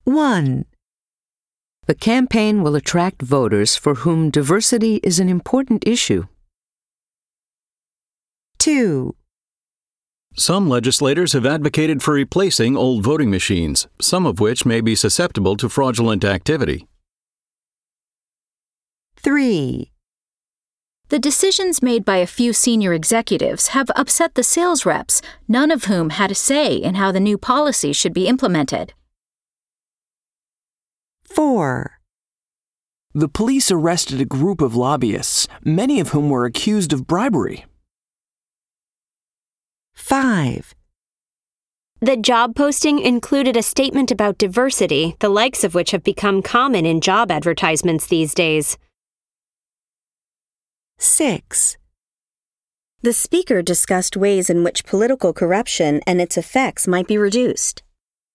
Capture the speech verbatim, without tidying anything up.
one. The campaign will attract voters for whom diversity is an important issue. two. Some legislators have advocated for replacing old voting machines, some of which may be susceptible to fraudulent activity. three. The decisions made by a few senior executives have upset the sales reps, none of whom had a say in how the new policy should be implemented. four. The police arrested a group of lobbyists, many of whom were accused of bribery. five. The job posting included a statement about diversity, the likes of which have become common in job advertisements these days. six. The speaker discussed ways in which political corruption and its effects might be reduced.